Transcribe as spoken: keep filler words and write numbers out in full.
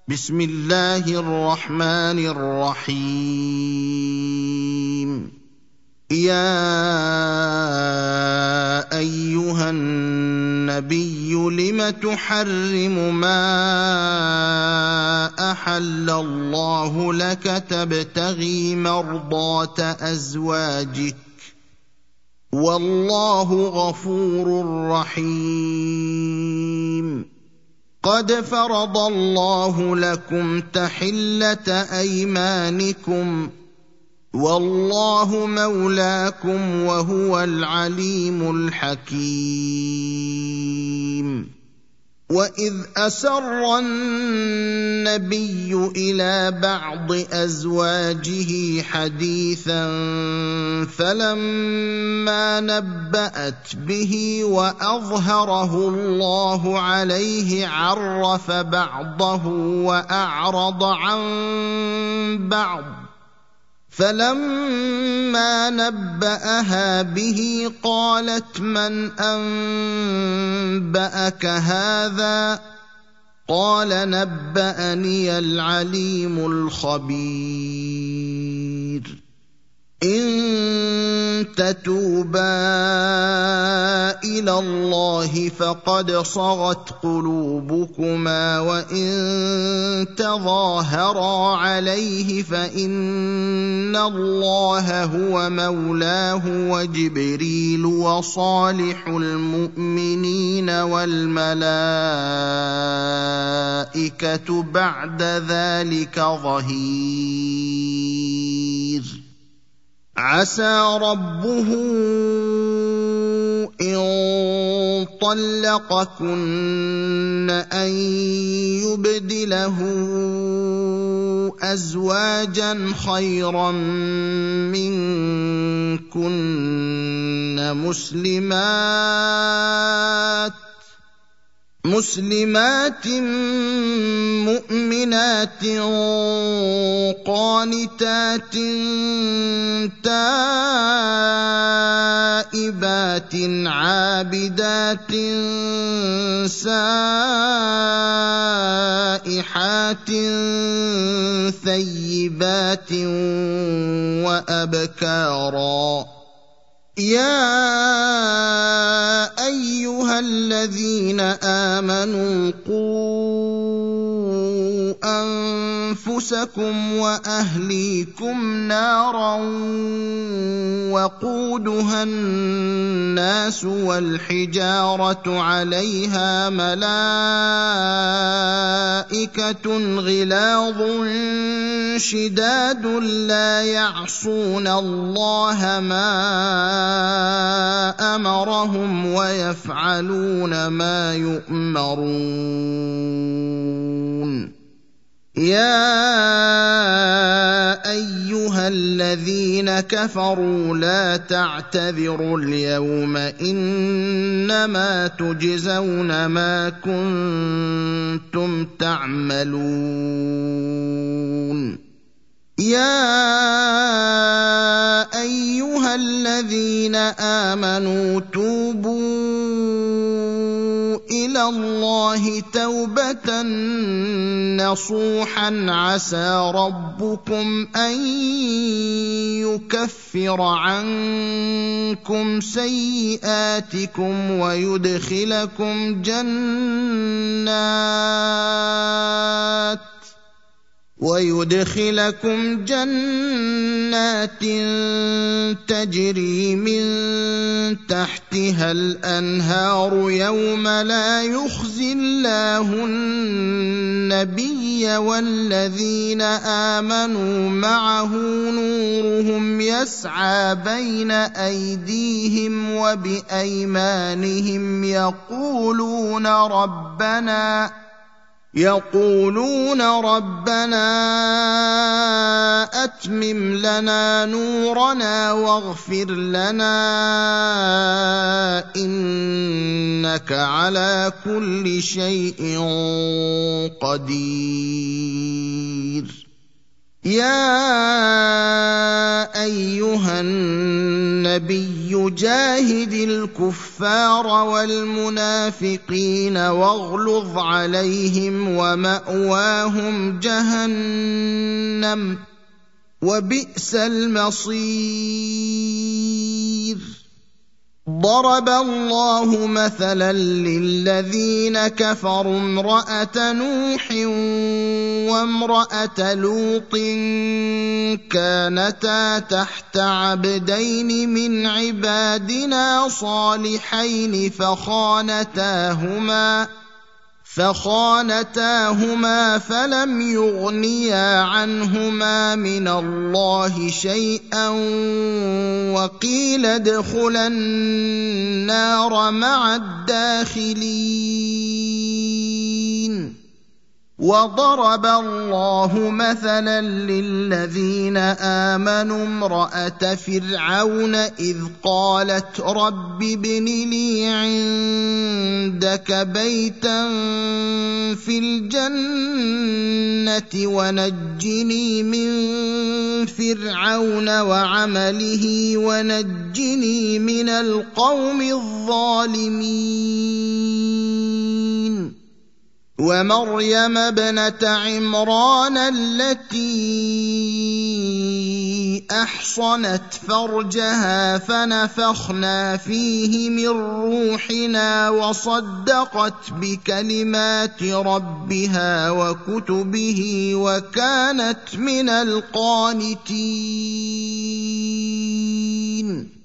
بسم الله الرحمن الرحيم يا أيها النبي لم تحرم ما أحل الله لك تبتغي مرضات أزواجك والله غفور رحيم قد فرض الله لكم تحلة أيمانكم والله مولاكم وهو العليم الحكيم وإذ أسر النبي إلى بعض أزواجه حديثا فلما نبأت به وأظهره الله عليه عرف بعضه وأعرض عن بعض فلما نبأها به قالت من أنبأك هذا قال نبأني العليم الخبير إن تتوبا إلى الله فقد صغت قلوبكما وإن تظاهرا عليه فإن الله هو مولاه وجبريل وصالح المؤمنين والملائكة بعد ذلك ظهير عسى ربه إن طلقكن أن يبدله أزواجا خيرا منكن مسلمات مسلمات مؤمنات قانتات تائبات عابدات سائحات ثيبات وأبكارا يا أيها الذين آمنوا قوا أنفسكم وأهليكم نارا وقودها الناس والحجارة عليها ملائكة غلاظ شداد لا يعصون الله ما أمرهم ويفعلون ما يؤمرون يا أيها الذين كفروا لا تعتذروا اليوم إنما تجزون ما كنتم تعملون يا أيها الذين آمنوا توبوا إلى الله توبة نصوحا عسى ربكم أن يكفر عنكم سيئاتكم ويدخلكم جنات ويدخلكم جنات تجري من تحتها الأنهار يوم لا يخزي الله النبي والذين آمنوا معه نورهم يسعى بين أيديهم وبأيمانهم يقولون ربنا يقولون ربنا أتمم لنا نورنا واغفر لنا إنك على كل شيء قدير يا ايها النبي جاهد الكفار والمنافقين واغلظ عليهم ومأواهم جهنم وبئس المصير. ضرب الله مثلا للذين كفروا امرأة نوح وامرأة لوط كانتا تحت عبدين من عبادنا صالحين فخانتاهما فخانتاهما فلم يغنيا عنهما من الله شيئا وقيل ادخلا النار مع الداخلين. وضرب الله مثلا للذين آمنوا امرأة فرعون إذ قالت رب ابن لي عندك بيتا في الجنة ونجني من فرعون وعمله ونجني من القوم الظالمين. ومريم ابنة عمران التي أحصنت فرجها فنفخنا فيه من روحنا وصدقت بكلمات ربها وكتبه وكانت من القانتين.